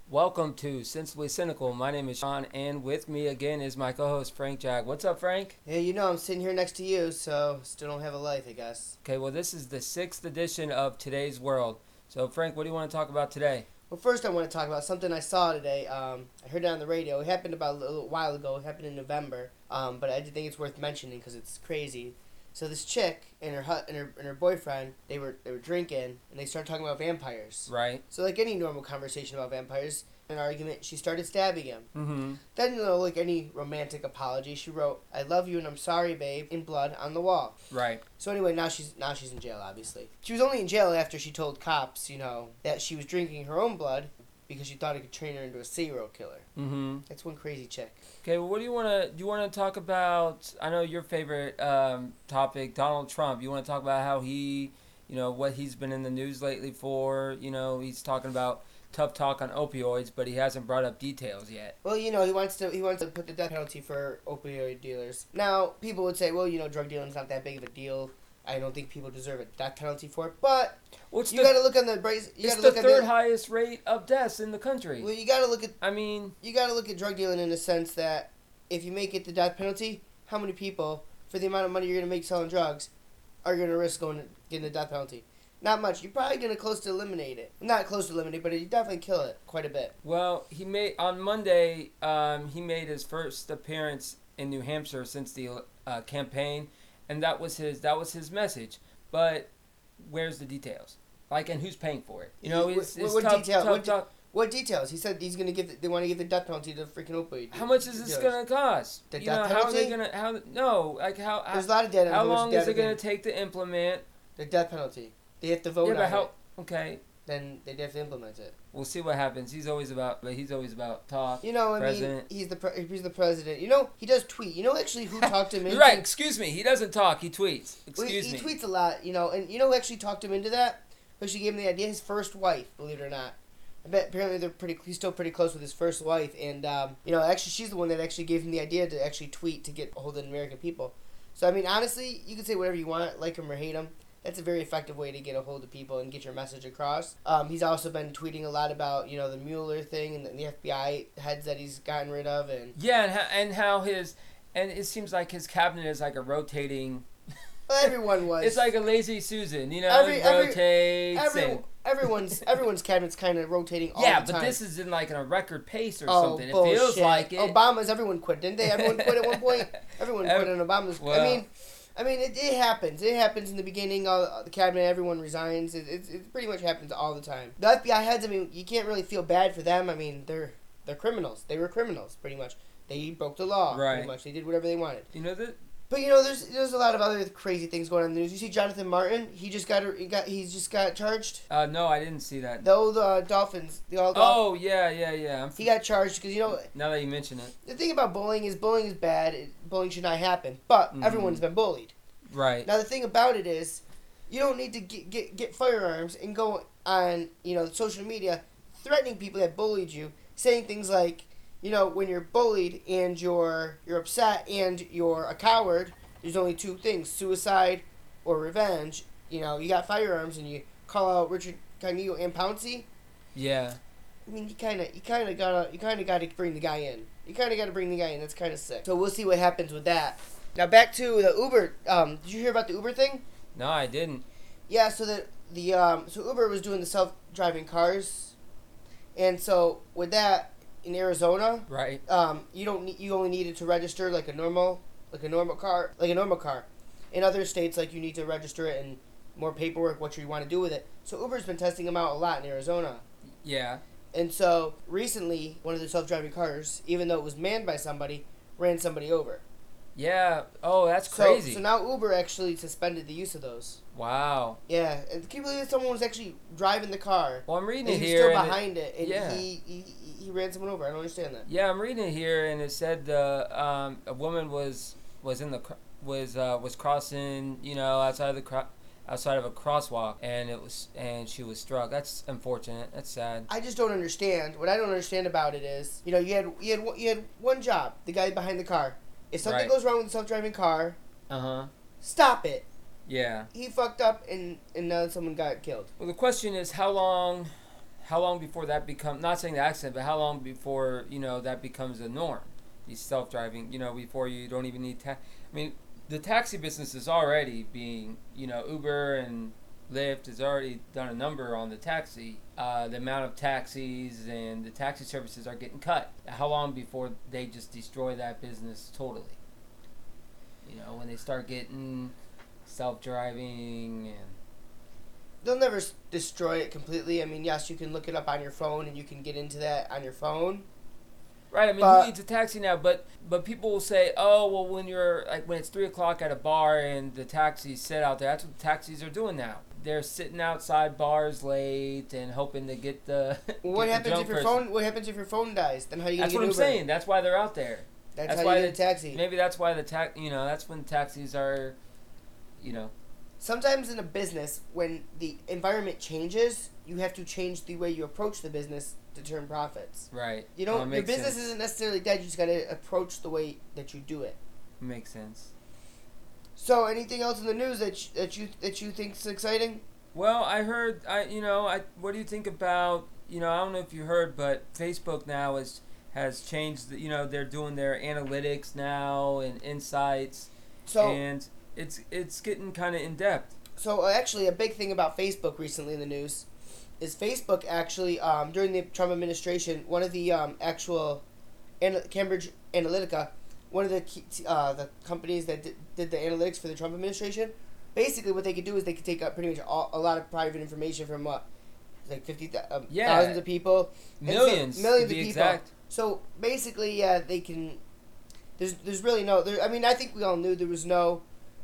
Welcome to Sensibly Cynical. My name is Sean, and with me again is my co-host Frank Jack. What's up, Frank? Yeah, I'm sitting here next to you, so still don't have a life, I guess. Okay, well, this is the sixth edition of Today's World. So, Frank, what do you want to talk about today? Well, first I want to talk about something I saw today. I heard it on the radio. It happened about a little while ago. It happened in November. But I did think it's worth mentioning because it's crazy. So this chick and her boyfriend, they were drinking and they started talking about vampires. Right. So like any normal conversation about vampires, an argument, she started stabbing him. Mm-hmm. Then, like any romantic apology, she wrote, "I love you and I'm sorry, babe," in blood on the wall. Right. So anyway, now she's in jail, obviously. She was only in jail after she told cops, that she was drinking her own blood because she thought it could turn her into a serial killer. Mm-hmm. That's one crazy chick. Okay, well, what do you want to... Do you want to talk about... I know your favorite topic, Donald Trump. You want to talk about how he... what he's been in the news lately for. He's talking about tough talk on opioids, but he hasn't brought up details yet. Well, he wants to put the death penalty for opioid dealers. Now, people would say, well, drug dealing is not that big of a deal. I don't think people deserve a death penalty for it, but you got to look on the brace. It's the third highest rate of deaths in the country. Well, you got to look at. You got to look at drug dealing in the sense that if you make it the death penalty, how many people, for the amount of money you're going to make selling drugs, are going to risk getting the death penalty? Not much. You're probably going to close to eliminate it. Not close to eliminate, but you definitely kill it quite a bit. Well, on Monday. He made his first appearance in New Hampshire since the campaign, and that was his message. But where's the details? And who's paying for it? What details? He said he's gonna they want to give the death penalty to freaking opioid. How much is this gonna cost? The death penalty? There's a lot of data. How long is it gonna take to implement the death penalty? They have to vote on it. Okay. Then they'd have to implement it. We'll see what happens. He's always about talk. President. He's the president. He does tweet. Actually who talked him into... You're right, excuse me. He doesn't talk, he tweets. Excuse me. He tweets a lot, and who actually talked him into that? Who actually gave him the idea? His first wife, believe it or not. I bet apparently he's still pretty close with his first wife, and actually she's the one that actually gave him the idea to actually tweet to get a hold of the American people. So honestly, you can say whatever you want, like him or hate him. That's a very effective way to get a hold of people and get your message across. He's also been tweeting a lot about, the Mueller thing and the FBI heads that he's gotten rid of. And and it seems like his cabinet is like a rotating... Well, everyone was. It's like a lazy Susan, rotates. Everyone's cabinet's kind of rotating all the time. Yeah, but this is in a record pace or something. Bullshit. It feels like it. Everyone quit, didn't they? Everyone quit at one point. Everyone quit on Obama's. Well, it happens. It happens in the beginning. The cabinet, everyone resigns. It pretty much happens all the time. The FBI heads, you can't really feel bad for them. They're criminals. They were criminals, pretty much. They broke the law, right. Pretty much. They did whatever they wanted. But there's a lot of other crazy things going on in the news. You see Jonathan Martin? He's just got charged. No, I didn't see that. The Dolphins. Oh yeah. He got charged because Now that you mention it. The thing about bullying is bad. Bullying should not happen. But everyone's been bullied. Right. Now the thing about it is, you don't need to get firearms and go on social media threatening people that bullied you, saying things like, when you're bullied and you're upset and you're a coward, there's only two things: suicide or revenge. You got firearms and you call out Richard Cognito and Pouncey. Yeah. You kind of gotta bring the guy in. You kind of gotta bring the guy in. That's kind of sick. So we'll see what happens with that. Now back to the Uber. Did you hear about the Uber thing? No, I didn't. Yeah. So so Uber was doing the self-driving cars, and so with that. In Arizona, right? You only needed to register like a normal car. In other states, you need to register it and more paperwork, what you want to do with it. So Uber's been testing them out a lot in Arizona. Yeah. And so recently, one of the self-driving cars, even though it was manned by somebody, ran somebody over. Yeah. Oh, that's crazy. So now Uber actually suspended the use of those. Wow. Yeah, and can you believe that someone was actually driving the car? Well, I'm reading it here. He's still behind it, and yeah. He ran someone over. I don't understand that. Yeah, I'm reading it here, and it said a woman was crossing, outside of a crosswalk, and she was struck. That's unfortunate. That's sad. I just don't understand. What I don't understand about it is, you had one job, the guy behind the car. If something goes wrong with the self-driving car, stop it. Yeah. He fucked up, and now someone got killed. Well, the question is, how long how long before that becomes, not saying the accident, but how long before, that becomes a norm? These self-driving, before you don't even need I mean, the taxi business is already being, Uber and Lyft has already done a number on the taxi. The amount of taxis and the taxi services are getting cut. How long before they just destroy that business totally? When they start getting self-driving and... They'll never destroy it completely. I mean, yes, you can look it up on your phone and you can get into that on your phone. Right, I mean, who needs a taxi now? But people will say, oh, well, when it's 3 o'clock at a bar and the taxis sit out there, that's what the taxis are doing now. They're sitting outside bars late and hoping to get the What happens if your phone? What happens if your phone dies? Then how you gonna That's get what I'm Uber? saying. That's why they're out there. That's how you get a taxi. Maybe that's why that's when taxis are, Sometimes in a business, when the environment changes, you have to change the way you approach the business to turn profits. Right. Your business isn't necessarily dead. You just got to approach the way that you do it. Makes sense. So, anything else in the news that you think is exciting? Well, I heard. What do you think about? I don't know if you heard, but Facebook now has changed. They're doing their analytics now and insights. And it's getting kind of in depth. So actually, a big thing about Facebook recently in the news is Facebook actually during the Trump administration, one of the actual Cambridge Analytica, one of the companies that did the analytics for the Trump administration, basically what they could do is they could take up pretty much a lot of private information from like 50,000 thousands of people, millions of people. Exact. So basically, they can. There's really no. I think we all knew there was no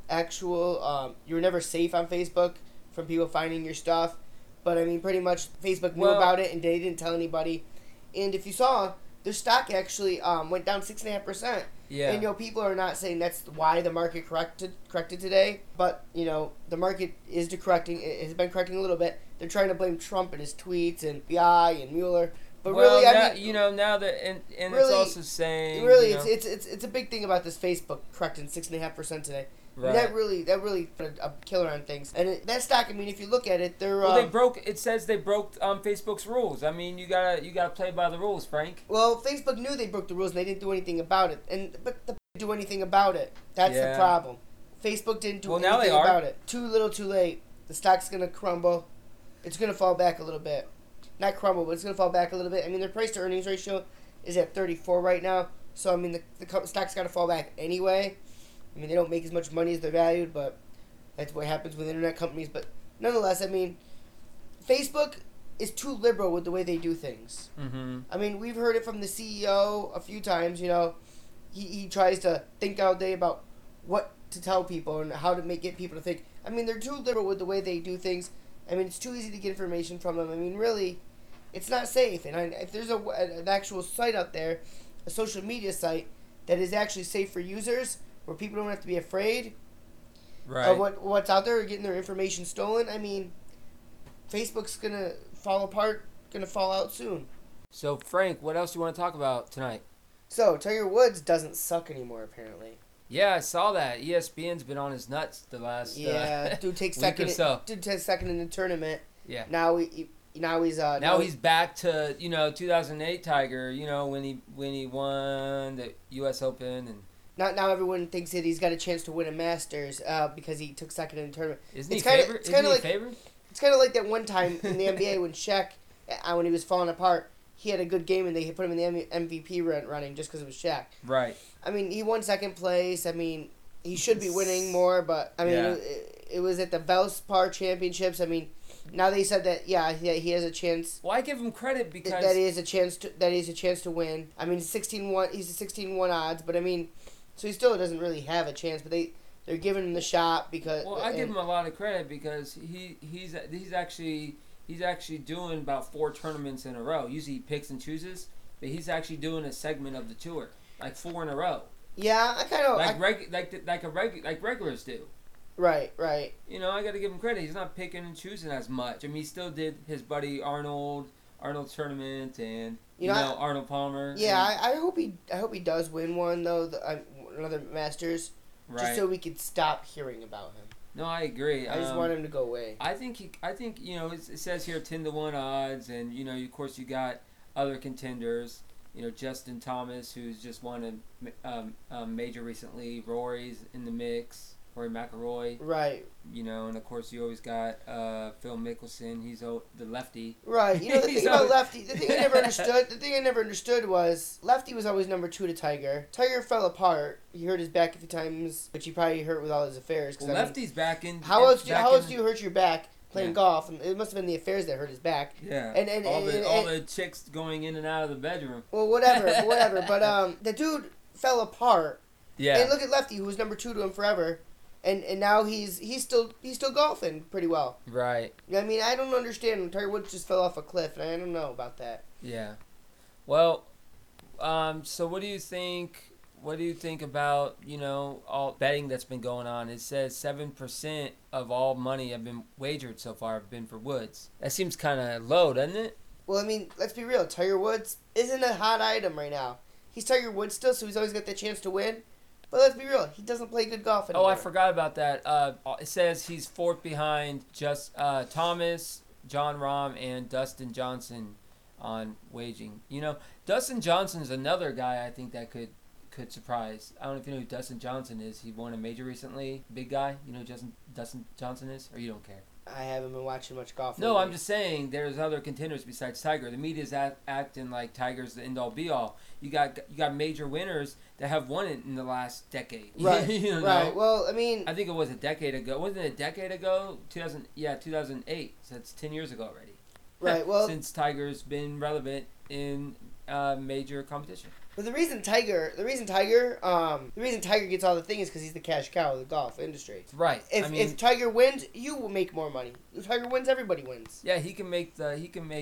actual. You were never safe on Facebook from people finding your stuff, but pretty much Facebook knew about it and they didn't tell anybody. And if you saw, their stock actually went down 6.5%. Yeah. And people are not saying that's why the market corrected today, but the market is correcting. It has been correcting a little bit. They're trying to blame Trump and his tweets and BI and Mueller. But really, now that and really, it's also saying it's a big thing about this Facebook correcting 6.5% today. Right. And that really put a killer on things. And that stock, if you look at it, they're they broke. It says they broke Facebook's rules. You gotta play by the rules, Frank. Well, Facebook knew they broke the rules and they didn't do anything about it. But they didn't do anything about it. That's the problem. Facebook didn't do anything about it. Too little, too late. The stock's gonna crumble. It's gonna fall back a little bit. Not crumble, but it's going to fall back a little bit. Their price to earnings ratio is at 34 right now. So, the stock's got to fall back anyway. They don't make as much money as they're valued, but that's what happens with internet companies. But nonetheless, Facebook is too liberal with the way they do things. Mm-hmm. We've heard it from the CEO a few times, He tries to think all day about what to tell people and how to get people to think. They're too liberal with the way they do things. It's too easy to get information from them. Really, it's not safe. And if there's an actual site out there, a social media site, that is actually safe for users, where people don't have to be afraid of what's out there or getting their information stolen, Facebook's going to fall apart, going to fall out soon. So, Frank, what else do you want to talk about tonight? So, Tiger Woods doesn't suck anymore, apparently. Yeah, I saw that. ESPN's been on his nuts the last dude takes second. Dude takes second in the tournament. Yeah. Now he's back to 2008 Tiger. When he won the U.S. Open and. Now everyone thinks that he's got a chance to win a Masters because he took second in the tournament. Isn't he favored? It's kind of like that one time in the NBA when Shaq, when he was falling apart, he had a good game and they put him in the MVP running just because it was Shaq. Right. He won second place. He should be winning more, but it was at the Valspar Championships. Now they said that he has a chance. Well, I give him credit because that he has a chance to win. 16-1. He's a 16-1 odds, but so he still doesn't really have a chance. But they're giving him the shot because. Well, I give him a lot of credit because he's actually doing about 4 tournaments in a row. Usually he picks and chooses, but he's actually doing a segment of the tour, like 4 in a row. Yeah, I kind of like regulars do. Right. I got to give him credit. He's not picking and choosing as much. He still did his buddy Arnold's tournament and Arnold Palmer. Yeah, I hope he does win one though. Another Masters, just so we could stop hearing about him. No, I agree. I just want him to go away. I think it says here 10-1 odds, and of course you got other contenders. Justin Thomas, who's just won a major recently. Rory's in the mix. Rory McIlroy. Right. And of course you always got Phil Mickelson. He's the lefty. Right. The thing about Lefty, the thing I never understood was Lefty was always number 2 to Tiger. Tiger fell apart. He hurt his back a few times, which he probably hurt with all his affairs. Well, Lefty's back in. How else do you hurt your back playing golf? And it must have been the affairs that hurt his back. Yeah. And all the chicks going in and out of the bedroom. Well, whatever. But the dude fell apart. Yeah. And look at Lefty, who was number 2 to him forever. And now he's still golfing pretty well. Right. I mean, I don't understand. Tiger Woods just fell off a cliff, and I don't know about that. Yeah. Well, so what do you think? What do you think about all betting that's been going on? It says 7% of all money have been wagered so far have been for Woods. That seems kind of low, doesn't it? Well, I mean, let's be real. Tiger Woods isn't a hot item right now. He's Tiger Woods still, so he's always got the chance to win. But let's be real, he doesn't play good golf anymore. Oh, I forgot about that. It says he's 4th behind just Thomas, John Rahm, and Dustin Johnson on waging. Dustin Johnson's another guy I think that could surprise. I don't know if you know who Dustin Johnson is. He won a major recently. Big guy. You know who Dustin Johnson is? Or you don't care? I haven't been watching much golf. No, I'm just saying there's other contenders besides Tiger. The media's acting like Tiger's the end-all be-all. You got major winners that have won it in the last decade. Right. Right. Well, I mean, I think it was a decade ago. Wasn't it a decade ago? 2008. So that's 10 years ago already. Right. Well, since Tiger's been relevant in major competition. But the reason Tiger gets all the thing is because he's the cash cow of the golf industry. Right. If Tiger wins, you will make more money. If Tiger wins, everybody wins. Yeah, he can make the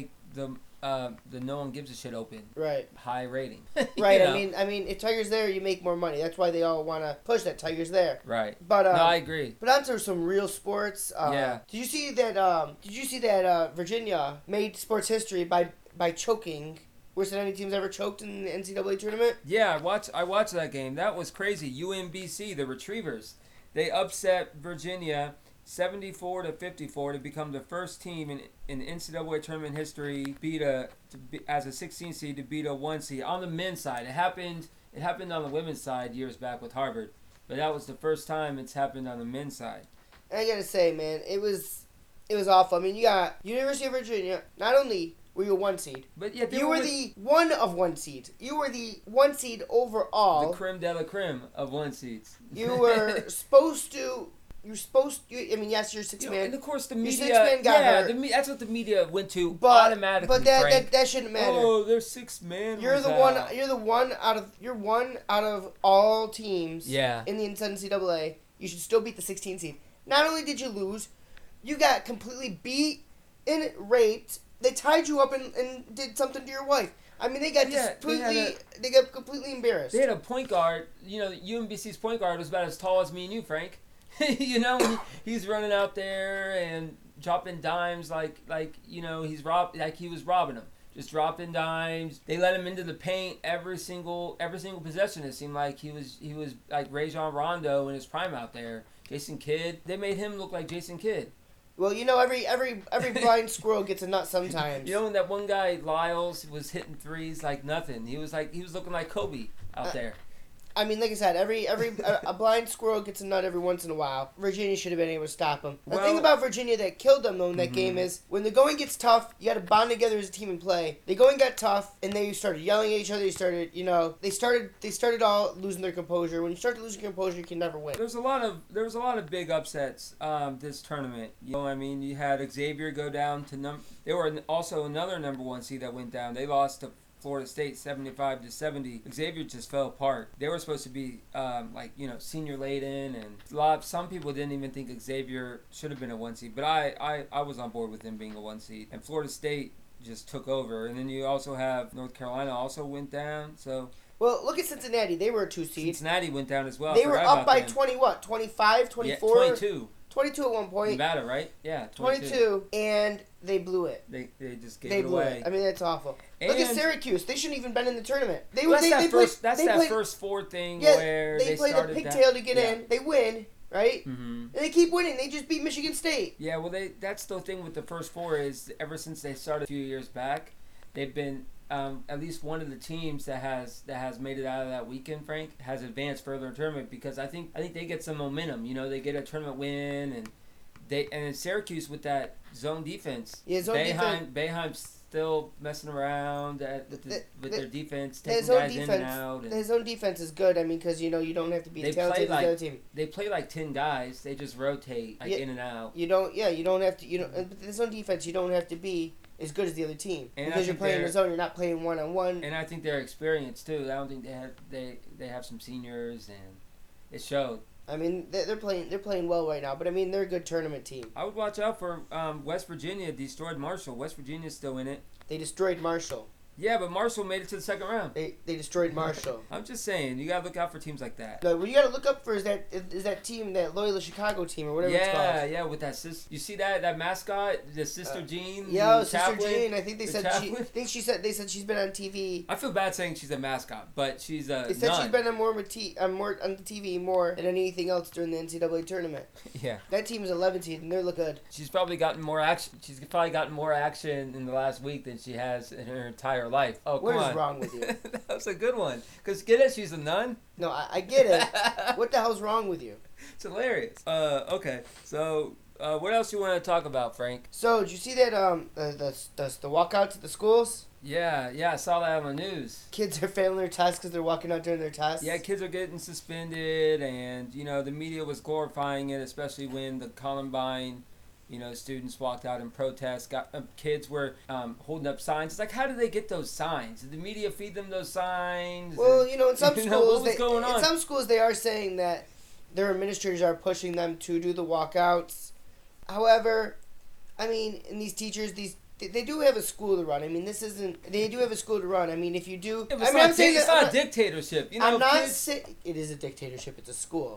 no one gives a shit open. Right. High rating. Right. I mean, if Tiger's there, you make more money. That's why they all want to push that Tiger's there. Right. But no, I agree. But onto some real sports. Yeah. Did you see that Virginia made sports history by choking? Worse than any team's ever choked in the NCAA tournament? Yeah, I watched that game. That was crazy. UMBC, the Retrievers, they upset Virginia 74-54 to become the first team in NCAA tournament history as a 16 seed to beat a 1 seed on the men's side. It happened on the women's side years back with Harvard, but that was the first time it's happened on the men's side. And I gotta say, man, it was awful. I mean, you got University of Virginia. Not only were you a 1 seed, but yeah, you were the one of 1 seeds. You were the 1 seed overall. The creme de la creme of 1 seeds. You were supposed to. I mean, yes, you're 6-man. And of course, the media. 6-man got hurt. That's what the media went to automatically. But that shouldn't matter. Oh, they're 6-man. You're one out of all teams. Yeah. In the NCAA, you should still beat the 16 seed. Not only did you lose, you got completely beat and raped. They tied you up and did something to your wife. I mean, they got completely embarrassed. They had a point guard. UMBC's point guard was about as tall as me and you, Frank. He's running out there and dropping dimes like he was robbing them. Just dropping dimes. They let him into the paint every single possession. It seemed like he was like Rajon Rondo in his prime out there. Jason Kidd. They made him look like Jason Kidd. Well, every blind squirrel gets a nut sometimes. When that one guy Lyles was hitting threes like nothing. He was looking like Kobe out there. I mean, like I said, a blind squirrel gets a nut every once in a while. Virginia should have been able to stop them. The thing about Virginia that killed them, though, in that game is when the going gets tough, you got to bond together as a team and play. The going got tough, and they started yelling at each other. They started all losing their composure. When you start losing your composure, you can never win. There was a lot of big upsets this tournament. You had Xavier go down to They were also another number 1 seed that went down. They lost to Florida State 75-70. Xavier just fell apart. They were supposed to be senior laden, and some people didn't even think Xavier should have been a 1 seed. But I was on board with him being a 1 seed. And Florida State just took over. And then you also have North Carolina also went down. So well, look at Cincinnati. They were a 2 seed. Cincinnati went down as well. They were up by 20 what? 25, 24? Yeah, 22. 22 at one point. Nevada, right? Yeah, 22, and they blew it. They just gave it away. I mean, that's awful. And look at Syracuse. They shouldn't even been in the tournament. That's that first four thing where they played started the pigtail to get in. They win, right? Mm-hmm. And they keep winning. They just beat Michigan State. Yeah, well, that's the thing with the first four is ever since they started a few years back, they've been at least one of the teams that has made it out of that weekend. Frank has advanced further in tournament because I think they get some momentum. You know, they get a tournament win and in Syracuse with that zone defense. Yeah, defense. Boeheim's still messing around with their defense, taking guys in and out. His own defense is good. I mean, because you don't have to be talented as the other team. They play like 10 guys. They just rotate in and out. You don't have to. But his own defense, you don't have to be as good as the other team because you're playing in the zone. You're not playing 1-on-1. And I think they're experienced too. I don't think they have some seniors, and it showed. I mean, they're playing well right now, but I mean, they're a good tournament team. I would watch out for West Virginia. Destroyed Marshall. West Virginia's still in it. They destroyed Marshall. Yeah, but Marshall made it to the second round. They destroyed Marshall. I'm just saying, you gotta look out for teams like that. No, what you gotta look up for is that team, that Loyola Chicago team or whatever it's called. Yeah, with that you see that mascot, the Sister Jean. Yeah, the Sister Jean. I think they said chaplain? they said she's been on TV. I feel bad saying she's a mascot, but she's a. They said she's been on more on the TV more than anything else during the NCAA tournament. Yeah. That team is 11th and they look good. She's probably gotten more action. She's probably gotten more action in the last week than she has in her entire life. Oh, come on. What is wrong with you? That was a good one. Because get it, she's a nun. No, I get it. What the hell's wrong with you? It's hilarious. Okay. So, what else you want to talk about, Frank? So, did you see that the walkouts at the schools? Yeah, I saw that on the news. Kids are failing their tests because they're walking out during their tests. Yeah, kids are getting suspended, and the media was glorifying it, especially when the Columbine. Students walked out in protest. Kids were holding up signs. It's like, how did they get those signs? Did the media feed them those signs? Well, in some schools, what was going on? In some schools, they are saying that their administrators are pushing them to do the walkouts. However, I mean, and these teachers, they do have a school to run. I mean, they do have a school to run. I mean, if you do... Yeah, it's not a dictatorship. I'm not saying... It is a dictatorship. It's a school.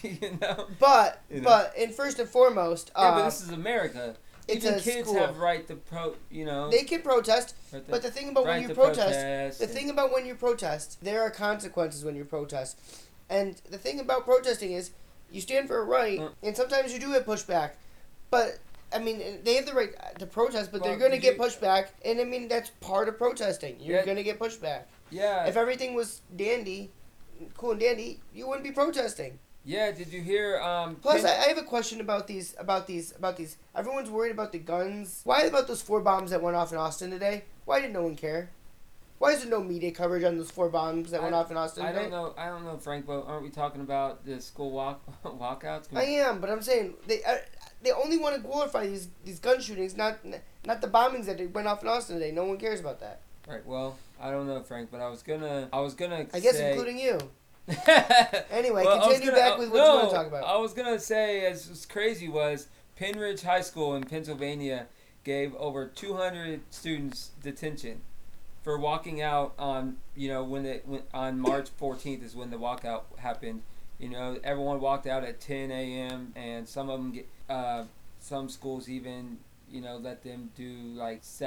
But first and foremost... but this is America. Even kids school. have right to They can protest, but the thing about when you protest... there are consequences when you protest. And the thing about protesting is, you stand for a right, and sometimes you do have pushback. But... I mean, they have the right to protest, but they're going to get pushback. And, I mean, that's part of protesting. You're going to get pushback. Yeah. If everything was cool and dandy, you wouldn't be protesting. Yeah, did you hear... Plus, I have a question about these. Everyone's worried about the guns. Why about those 4 bombs that went off in Austin today? Why did no one care? Why is there no media coverage on those 4 bombs that went off in Austin today? I don't know, Frank, but aren't we talking about the school walkouts? I am, but I'm saying... They only want to glorify these gun shootings, not the bombings that went off in Austin today. No one cares about that. Right. Well, I don't know, Frank, but I was gonna. I guess including you. Anyway, continue back with what you want to talk about. I was gonna say, as was crazy was Penridge High School in Pennsylvania gave over 200 students detention for walking out on on March 14th is when the walkout happened. Everyone walked out at 10 a.m. and some of them some schools even let them do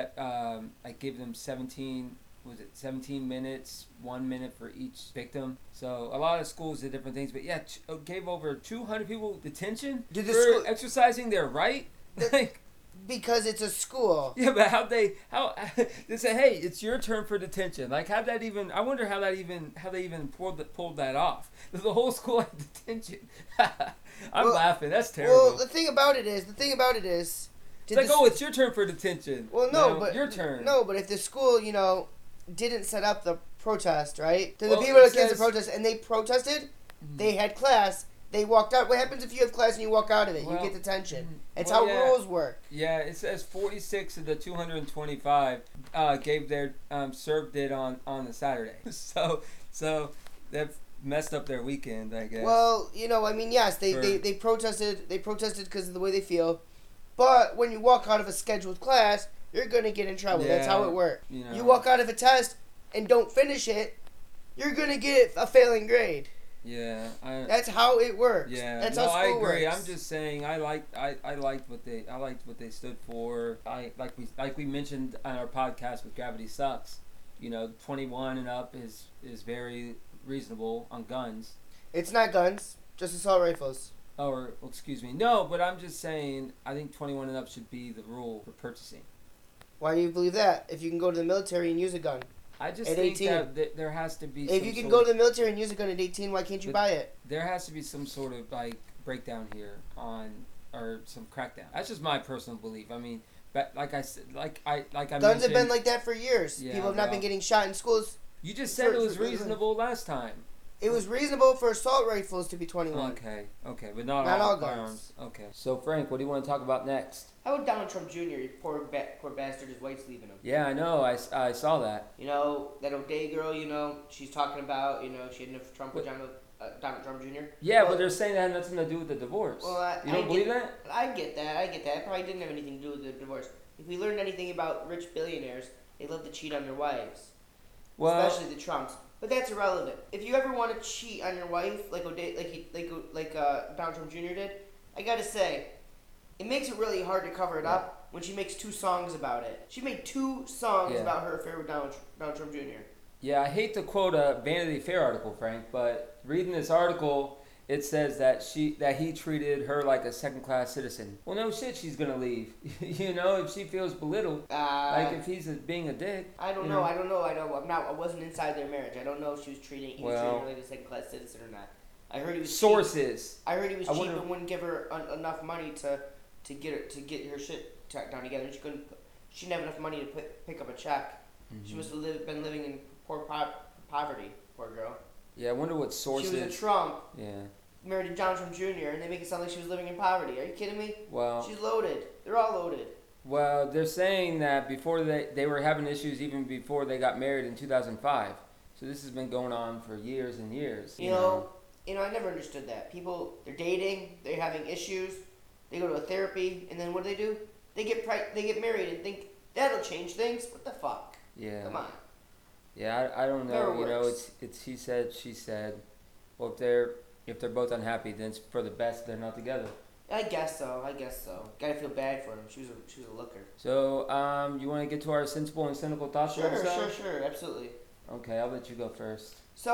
give them 17 minutes, 1 minute for each victim. So a lot of schools did different things, but yeah, gave over 200 people detention for exercising their right. Because it's a school. Yeah, but how they say, hey, it's your turn for detention. Like, I wonder how they even pulled that off. The whole school had detention. I'm laughing. That's terrible. Well, the thing about it is. It's like, it's your turn for detention. Well, no, now, but your turn. No, but if the school, didn't set up the protest, right? Then the people that kids that protest and they protested, they had class. They walked out. What happens if you have class and you walk out of it? You get detention. It's how rules work. Yeah, it says 46 of the 225 gave their served it on the Saturday. So they've messed up their weekend, I guess. Well, yes, they protested. They protested because of the way they feel. But when you walk out of a scheduled class, you're gonna get in trouble. That's how it works. You walk out of a test and don't finish it, you're gonna get a failing grade. Yeah, that's how it works. Yeah, that's how school works. I agree. I'm just saying I liked what they stood for. Like we mentioned on our podcast with Gravity Sucks. 21 and up is very reasonable on guns. It's not guns, just assault rifles. Or, well, excuse me. No, but I'm just saying, I think 21 and up should be the rule for purchasing. Why do you believe that? If you can go to the military and use a gun I just at think 18. that there has to be If some you can sort go of, to the military and use a gun at 18, why can't you buy it? there has to be some sort of, like, breakdown here on, or some crackdown. That's just my personal belief. I mean, but like I said, like I Guns mentioned, have been like that for years. Yeah, People have not well, been getting shot in schools. you just said it was for- reasonable last time. It was reasonable for assault rifles to be 21. Okay, but not Not all all guns. firearms. Okay. So Frank, what do you want to talk about next? How about Donald Trump Jr.? Poor bastard, his wife's leaving him. Yeah, I know. I saw that. You know, that O'Day girl, you know, she's talking about, you know, she had enough Trump with Donald Trump Jr. Yeah, Well, but they're saying that had nothing to do with the divorce. Well, you don't believe that? I get that. It probably didn't have anything to do with the divorce. If we learned anything about rich billionaires, they love to cheat on their wives. Well, Especially the Trumps. But that's irrelevant. If you ever want to cheat on your wife, like Donald Trump Jr. did, I gotta say, it makes it really hard to cover it up when she makes 2 songs about it. She made 2 songs about her affair with Donald Trump Jr. Yeah, I hate to quote a Vanity Fair article, Frank, but reading this article, it says that he treated her like a second-class citizen. Well, no shit, she's gonna leave. You know, if she feels belittled, like if he's being a dick. I don't know. I wasn't inside their marriage. I don't know if he was treating her like a second-class citizen or not. I heard he was sources. Cheap. I heard he was cheap and wouldn't give her enough money to get her shit down together. And she didn't have enough money to pick up a check. Mm-hmm. She must have been living in poverty. Poor girl. Yeah, I wonder what sources. She was a Trump. Yeah. Married to Donald Trump Jr. and they make it sound like she was living in poverty. Are you kidding me? Well, she's loaded. They're all loaded. Well, they're saying that before they were having issues even before they got married in 2005. So this has been going on for years and years. You know, I never understood that. People, they're dating, they're having issues, they go to a therapy, and then what do? They get married and think that'll change things. What the fuck? Yeah. Come on. Yeah, I don't know. Never you know, works. it's he said, she said. Well, if they're both unhappy, then it's for the best they're not together. I guess so. Gotta feel bad for him. She was a looker. So, you want to get to our sensible and cynical thoughts? Sure, absolutely. Okay, I'll let you go first.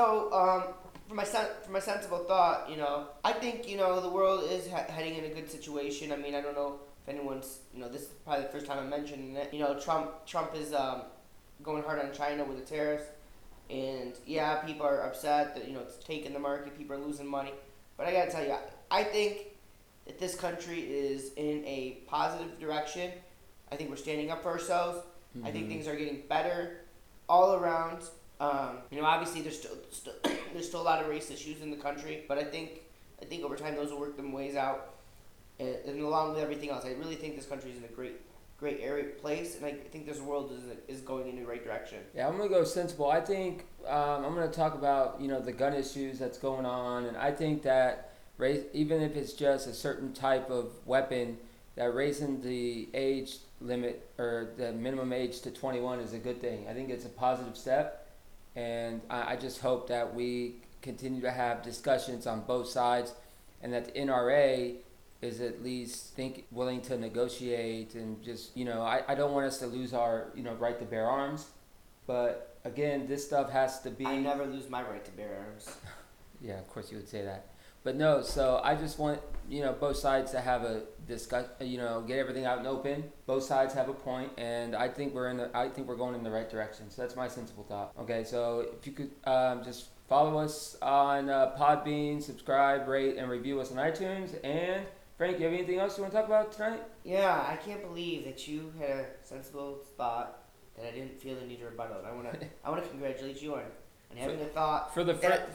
So, for my sensible thought, you know, I think, you know, the world is heading in a good situation. I mean, I don't know if anyone's, you know, this is probably the first time I'm mentioning it. You know, Trump is going hard on China with the tariffs, and yeah, people are upset that, you know, it's taking the market. People are losing money, but I gotta tell you, I think that this country is in a positive direction. I think we're standing up for ourselves. Mm-hmm. I think things are getting better all around. You know, obviously there's still a lot of race issues in the country, but I think over time those will work them ways out, and along with everything else, I really think this country is in a great place, and I think this world is going in the right direction. Yeah, I'm gonna go sensible. I think I'm gonna talk about, you know, the gun issues that's going on, and I think that even if it's just a certain type of weapon, that raising the age limit or the minimum age to 21 is a good thing. I think it's a positive step, and I just hope that we continue to have discussions on both sides, and that the NRA is at least willing to negotiate, and just, you know, I don't want us to lose our, you know, right to bear arms, but again, this stuff has to be. I never lose my right to bear arms. Yeah, of course you would say that. But no, so I just want, you know, both sides to have a discuss, you know, get everything out and open. Both sides have a point, and I think we're going in the right direction. So that's my sensible thought. Okay, so if you could just follow us on Podbean, subscribe, rate, and review us on iTunes. And Frank, you have anything else you want to talk about tonight? Yeah, I can't believe that you had a sensible thought that I didn't feel the need to rebuttal. I want to congratulate you on having a thought for the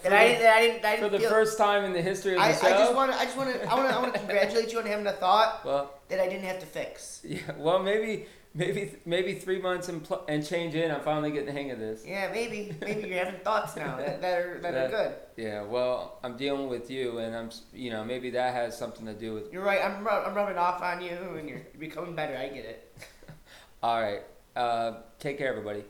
first time in the history of the show. I want to congratulate you on having a thought that I didn't have to fix. Yeah, well, maybe 3 months and change in, I'm finally getting the hang of this. Yeah, maybe you're having thoughts now that are good. Yeah, well, I'm dealing with you, and maybe that has something to do with. You're right. I'm rubbing off on you, and you're becoming better. I get it. All right. Take care, everybody.